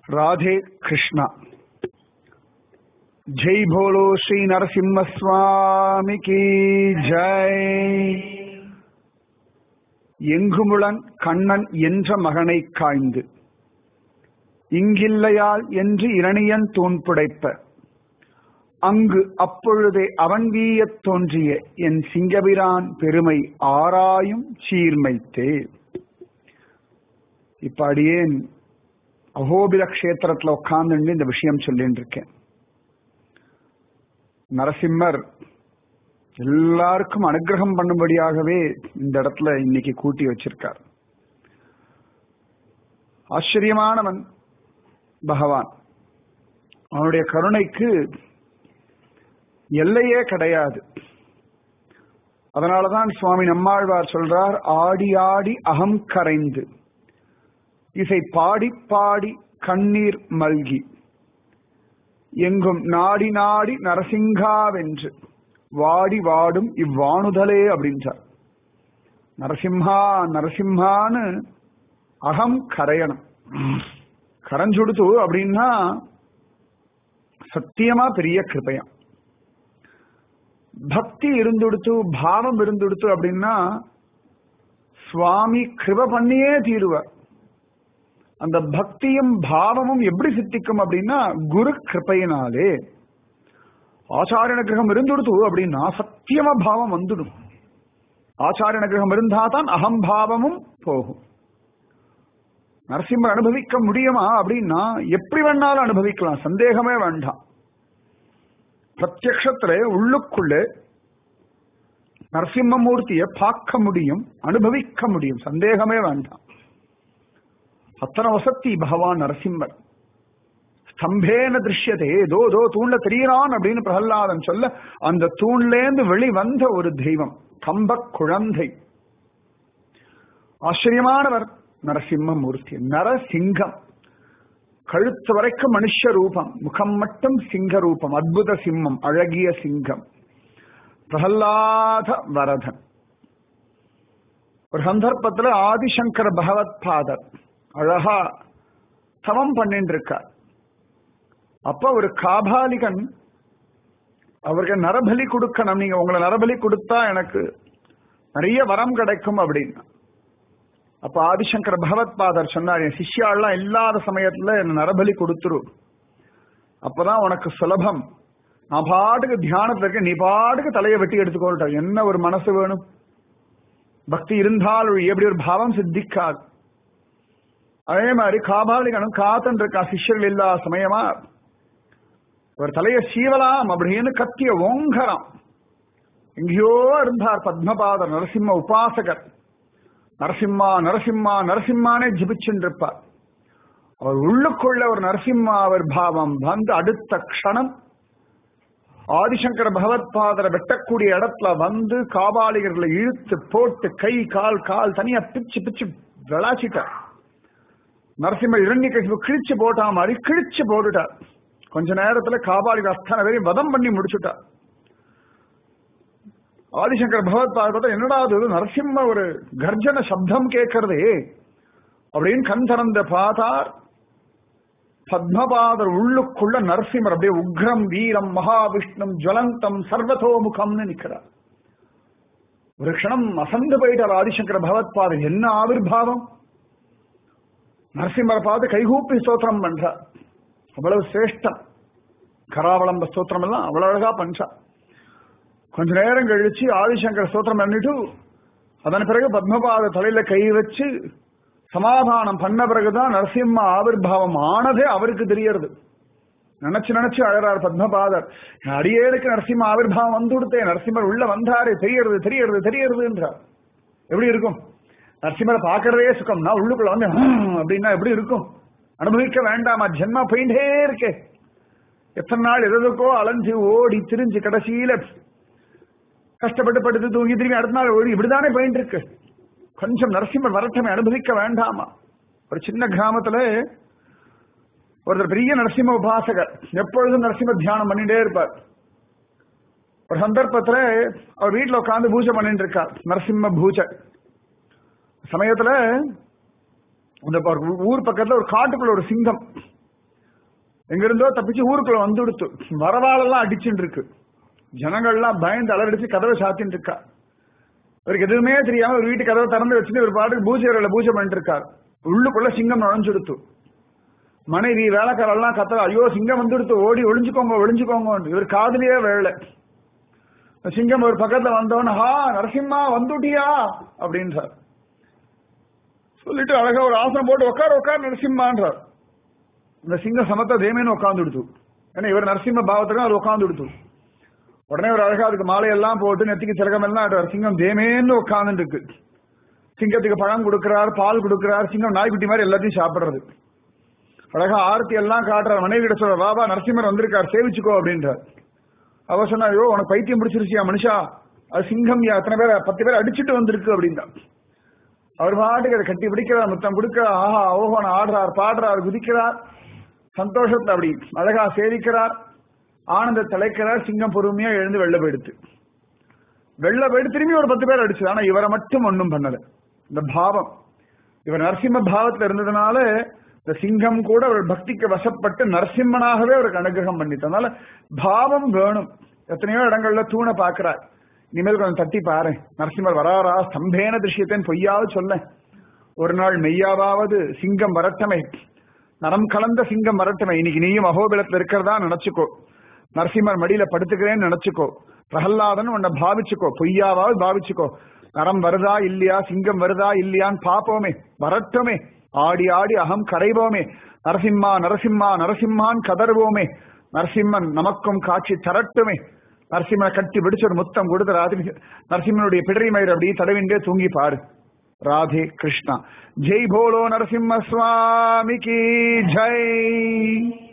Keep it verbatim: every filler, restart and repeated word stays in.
राधे कृष्णा। जय बोलो श्री नरसिम्ह स्वामी की जय। எங்குமுளன் கண்ணன் என்ற மகனை காய்ந்து இங்கில்லையால் என்று இரணியன் தூண் புடைப்ப அங்கு அப்பொழுதே அவன் வீயத் தோன்றிய என் சிங்கபிரான் பெருமை ஆராயும் சீர்மைத்தே. இப்ப அடியேன் அகோபில கஷேத்திரத்துல உட்கார்ந்து இந்த விஷயம் சொல்லிட்டு இருக்கேன். நரசிம்மர் எல்லாருக்கும் அனுகிரகம் பண்ணும்படியாகவே இந்த இடத்துல இன்னைக்கு கூட்டி வச்சிருக்கார். ஆச்சரியமானவன் பகவான். அவனுடைய கருணைக்கு எல்லையே கிடையாது. அதனாலதான் சுவாமி நம்மாழ்வார் சொல்றார், ஆடி ஆடி அகம் கரைந்து இசை பாடி பாடி கண்ணீர் மல்கி எங்கும் நாடி நாடி நரசிங்காவென்று வாடி வாடும் இவ்வாணுதலே அப்படின்றார். நரசிம்ஹா நரசிம்ஹான்னு அகம் கரையணும். கரைஞ்சுடுத்து அப்படின்னா சத்தியமா பெரிய கிருபையம். பக்தி இருந்துடுத்து பாவம் இருந்துடுத்து அப்படின்னா சுவாமி கிருப பண்ணியே தீருவார். அந்த பக்தியும் பாவமும் எப்படி சித்திக்கும் அப்படின்னா குரு கிருபையினாலே. ஆச்சாரிய கிரகம் இருந்துடுத்து அப்படின்னா சத்தியமா பாவம் வந்துடும். ஆச்சாரிய கிரகம் இருந்தாதான் அகம்பாவமும் போகும். நரசிம்மர் அனுபவிக்க முடியுமா அப்படின்னா எப்படி வேணாலும் அனுபவிக்கலாம், சந்தேகமே வேண்டாம். பிரத்யக்ஷத்திலே உள்ளுக்குள்ளே நரசிம்மமூர்த்தியை பார்க்க முடியும், அனுபவிக்க முடியும், சந்தேகமே வேண்டாம். அத்தனை வசத்தி பகவான் நரசிம்மர். ஸ்தம்பேன திருஷ்யதே, தோ தோ தூண்ல தெரியறான் அப்படின்னு பிரகலாதன் சொல்ல அந்த தூண்லேந்து வெளிவந்த ஒரு தெய்வம், கம்ப குழந்தை. ஆச்சரியமானவர் நரசிம்மமூர்த்தி. நரசிங்கம், கழுத்து வரைக்கும் மனுஷ ரூபம், முகம் மட்டும் சிங்க ரூபம், அற்புத சிம்மம், அழகிய சிங்கம். பிரகலாத வரதன். ஒரு சந்தர்ப்பத்தில் ஆதிசங்கர பகவத் பாதர் அழகா தவம் பண்ணிட்டு இருக்கார். அப்ப ஒரு காபாலிகன் அவருக்கு நரபலி கொடுக்கணும், நீங்க உங்களை நரபலி கொடுத்தா எனக்கு நிறைய வரம் கிடைக்கும் அப்படின்னு. அப்ப ஆதிசங்கர பகவத் பாதர் சொன்னார், என் சிஷ்யாலாம் இல்லாத சமயத்துல என்ன நரபலி கொடுத்துரு, அப்பதான் உனக்கு சுலபம். நான் பாட்டுக்கு தியானத்துல இருக்க, நீ பாட்டுக்கு தலையை வெட்டி எடுத்துக்கொள்ற. என்ன ஒரு மனசு வேணும், பக்தி இருந்தால் எப்படி ஒரு பாவம் சித்திக்காது. அதே மாதிரி காபாலிகனும் காத்தன் இருக்கா, சிஷ்யர்கள் இல்லாத சமயமா ஒரு தலையை சீவலாம் அப்படின்னு கத்திய ஓங்கரம். எங்கேயோ இருந்தார் பத்மபாதர், நரசிம்ம உபாசகர். நரசிம்மா நரசிம்மா நரசிம்மானே ஜபிச்சுருப்பார். அவர் உள்ளுக்குள்ள ஒரு நரசிம்மா அவர் பாவம் வந்து அடுத்த க்ஷணம் ஆதிசங்கர பகவத் பாதரை வெட்டக்கூடிய இடத்துல வந்து காபாலிகர்களை இழுத்து போட்டு கை கால் கால் தனியா பிச்சு பிச்சு விளாச்சிட்டார். நரசிம்ம இரண்ய கசிவு கிழிச்சு போட்டா மாதிரி கிழிச்சு போட்டுட்டார். கொஞ்ச நேரத்துல காபாலிகர் அஸ்தான வரையும் வதம் பண்ணி முடிச்சுட்டார். ஆதிசங்கர பகவத் பாதத்தை என்னடா அது நரசிம்ம ஒரு கர்ஜன சப்தம் கேட்கறதே அப்படின்னு கண் திறந்த பார்த்தார். பத்மபாதர் உள்ளுக்குள்ள நரசிம்மர் அப்படியே உக்ரம் வீரம் மகாவிஷ்ணு ஜுவலந்தம் சர்வதோமுகம்னு நிக்கிறார். ஒரு க்ஷணம் அசந்து போயிட்டார் ஆதிசங்கர பகவத் பாதர். என்ன ஆவிர்பாவம்! நரசிம்மரை பார்த்து கைகூப்பி ஸ்தோத்திரம் பண்றார். அவ்வளவு சிரேஷ்டம். கராவளம்ப ஸ்தோத்திரம் எல்லாம் அவ்வளவு அழகா பண்றா. கொஞ்ச நேரம் கழிச்சு ஆதிசங்கர ஸ்தோத்திரம் பண்ணிட்டு அதன் பிறகு பத்மபாத தலையில கை வச்சு சமாதானம் பண்ண பிறகுதான் நரசிம்ம ஆவிர்பாவம் ஆனதே அவருக்கு தெரியறது. நினைச்சு நினைச்சு அழறார் பத்மபாதர். அடியேனுக்கு நரசிம்ம ஆவிர்பாவம் வந்து கொடுத்தேன், நரசிம்மர் உள்ள வந்தாரு, தெரியறது தெரியறது தெரியறது என்றார். எப்படி இருக்கும்? நரசிம்மரை பார்க்கறதே சுகம்னா உள்ளுக்குள்ள வந்து அப்படின்னா எப்படி இருக்கும்? அனுபவிக்க வேண்டாமா? ஜென்மா போயிட்டே இருக்கே. எத்தனை நாள் எதுக்கோ அலைஞ்சு ஓடி திரிஞ்சு கடைசியில கஷ்டப்பட்டு படுத்து தூங்கி திரும்பி அடுத்த நாள் ஓடி இப்படிதானே போயிட்டு இருக்கு. கொஞ்சம் நரசிம்மர் வரட்டமே, அனுபவிக்க வேண்டாமா? ஒரு சின்ன கிராமத்துல ஒருத்தர் பெரிய நரசிம்ம உபாசகர், எப்பொழுதும் நரசிம்ம தியானம் பண்ணிட்டே இருப்பார். ஒரு சந்தர்ப்பத்துல அவர் வீட்டுல உட்காந்து பூஜை பண்ணிட்டு இருக்கார், நரசிம்ம பூஜை சமயத்துல அந்த ஊர் பக்கத்துல ஒரு காட்டுக்குள்ள ஒரு சிங்கம் எங்க இருந்தோ தப்பிச்சு ஊருக்குள்ள வந்து கொடுத்து வரவாளெல்லாம் அடிச்சுட்டு இருக்கு. ஜனங்கள்லாம் பயந்து அலறடிச்சு கதவை சாத்தின்னு இருக்கா. இவருக்கு எதுவுமே தெரியாம ஒரு வீட்டு கதவை திறந்து வச்சுட்டு ஒரு பாட்டுக்கு பூஜை அறையில பூஜை பண்ணிட்டு இருக்காரு. உள்ளுக்குள்ள சிங்கம் நுழைஞ்சுடுத்து. மனைவி வேலைக்காரெல்லாம் கத்தல, ஐயோ சிங்கம் வந்துடுத்து, ஓடி ஒளிஞ்சுக்கோங்க ஒளிஞ்சுக்கோங்க. இவர் காதலியே வேலை. சிங்கம் ஒரு பக்கத்துல வந்தவன, ஹா நரசிம்மா வந்துட்டியா அப்படின்றார். சொல்லிட்டு அழகா ஒரு ஆசனம் போட்டு உட்கார் உட்கார் நரசிம்மான்றார். இந்த சிங்கம் சமத்த தேமேன்னு உட்காந்து விடுத்து. ஏன்னா இவர் நரசிம்ம பாவத்துக்கு அது உட்காந்து விடுத்து. உடனே ஒரு அழகா அதுக்கு மாலையெல்லாம் போட்டு நெத்திக்கு சிறகம் எல்லாம் சிங்கம் தேமேன்னு உட்காந்து இருக்கு. சிங்கத்துக்கு பழம் கொடுக்கிறார், பால் கொடுக்கிறார். சிங்கம் நாய்க்குட்டி மாதிரி எல்லாத்தையும் சாப்பிடுறது. அழகா ஆர்த்தி எல்லாம் காட்டுறார். மனைவி கிட்ட சொல்ற, பாபா நரசிம்மர் வந்திருக்கார் சேவிச்சுக்கோ அப்படின்றார். அவ சொன்னா, ஐயோ உனக்கு பைத்தியம் பிடிச்சிருச்சியா மனுஷா, அது சிங்கம் யா, அத்தனை பேர் பத்து பேர் அடிச்சுட்டு வந்திருக்கு அப்படின்னா. அவர் பாட்டுக்கு அதை கட்டி பிடிக்கிறார், முத்தம் கொடுக்கிறார், ஆஹா ஓஹோன ஆடுறார், பாடுறார், குதிக்கிறார், சந்தோஷத்தை அப்படி அழகா சேவிக்கிறார், ஆனந்த தலைக்கிறார். சிங்கம் பொறுமையா எழுந்து வெள்ள போயிடுத்து. வெள்ள போயிட்டு திரும்பி ஒரு பத்து பேர் அடிச்சு. ஆனா இவரை மட்டும் ஒன்றும் பண்ணல. இந்த பாவம் இவர் நரசிம்ம பாவத்துல இருந்ததுனால இந்த சிங்கம் கூட அவர் பக்திக்கு வசப்பட்டு நரசிம்மனாகவே அவருக்கு அனுகிரகம் பண்ணிட்டனால பாவம் வேணும். எத்தனையோ இடங்கள்ல தூணை பாக்குறார். இனிமேல் கொஞ்சம் தட்டி பாரு, நரசிம்மர் வராரா, ஸ்தம்பேன திருஷ்யத்தேன் பொய்யாவது சொல்ல, ஒரு நாள் மெய்யாவது சிங்கம் வரட்டமே, நரம் கலந்த சிங்கம் வரட்டமே. இன்னைக்கு நீயும் அகோபிலத்துல இருக்கிறதா நினைச்சுக்கோ, நரசிம்மர் மடியில படுத்துக்கிறேன்னு நினைச்சுக்கோ, பிரகல்லாதன் உன்னை பாவிச்சுக்கோ, பொய்யாவது பாவிச்சுக்கோ. நரம் வருதா இல்லையா, சிங்கம் வருதா இல்லையான்னு பாப்போமே, வரட்டுமே, ஆடி ஆடி அகம் கரைவோமே, நரசிம்மா நரசிம்மா நரசிம்மான் கதறுவோமே, நரசிம்மன் நமக்கும் காட்சி தரட்டுமே. நரசிம்மனை கட்டி பிடிச்ச ஒரு முத்தம் கொடுத்து ராத்திரி நரசிம்மனுடைய பிடரி மயிர் அப்படி தடவிண்டே தூங்கி பாரு. ராதே கிருஷ்ணா. ஜெய் போலோ நரசிம்ம சுவாமிக்கு ஜெய்.